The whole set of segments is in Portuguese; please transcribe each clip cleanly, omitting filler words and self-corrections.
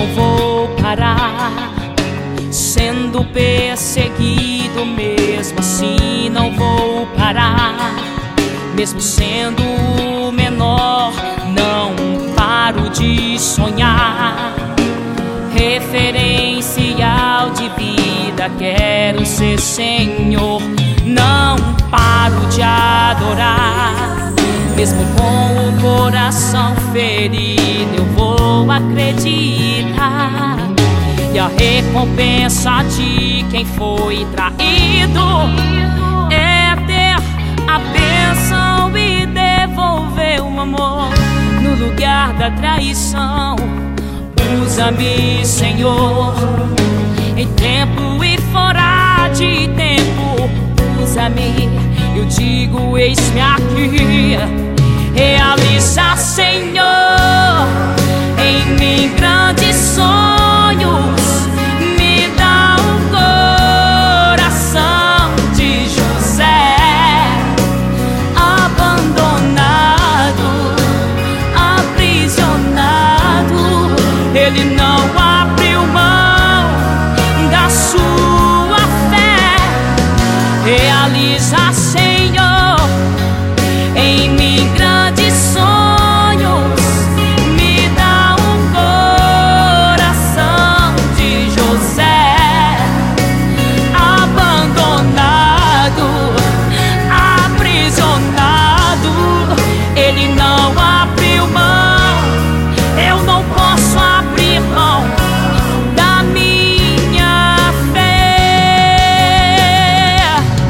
não vou parar. Sendo perseguido, mesmo assim não vou parar. Mesmo sendo o menor, não paro de sonhar. Referencial de vida, quero ser Senhor. Não paro de adorar. Mesmo com o coração ferido, eu vou acreditar. E a recompensa de quem foi traído é ter a bênção e devolver o amor no lugar da traição. Usa-me, Senhor, em tempo e fora de tempo. Usa-me, eu digo, eis-me aqui. Realiza, Senhor, em mim grandes sonhos. Me dá um coração de José, abandonado, aprisionado. Ele não abriu mão da sua fé. Realiza, Senhor, em mim grandes sonhos. Me dá um coração de José, abandonado, aprisionado. Ele não abriu mão, eu não posso abrir mão da minha fé.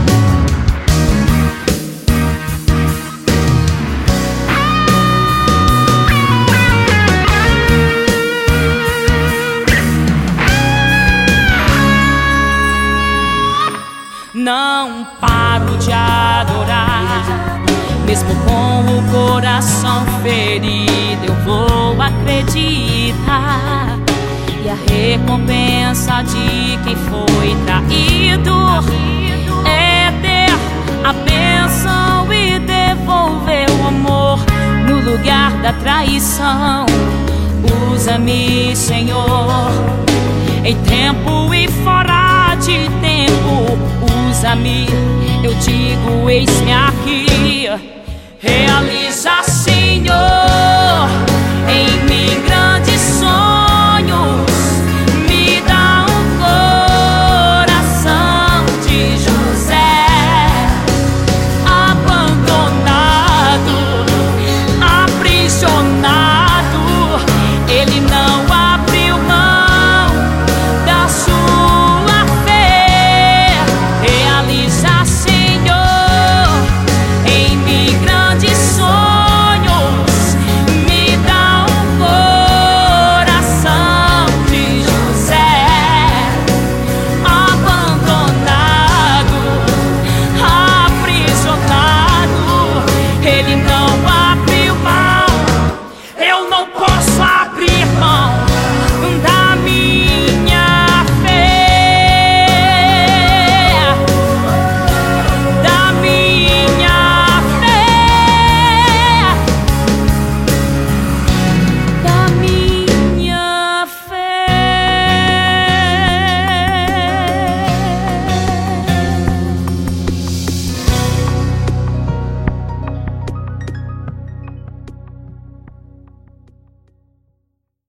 Não paro de adorar. Mesmo com o coração ferido, eu vou acreditar. E a recompensa de quem foi traído é ter a bênção e devolver o amor no lugar da traição. Usa-me, Senhor, em tempo e fora de tempo. Usa-me, eu digo, eis-me aqui. Realiza-se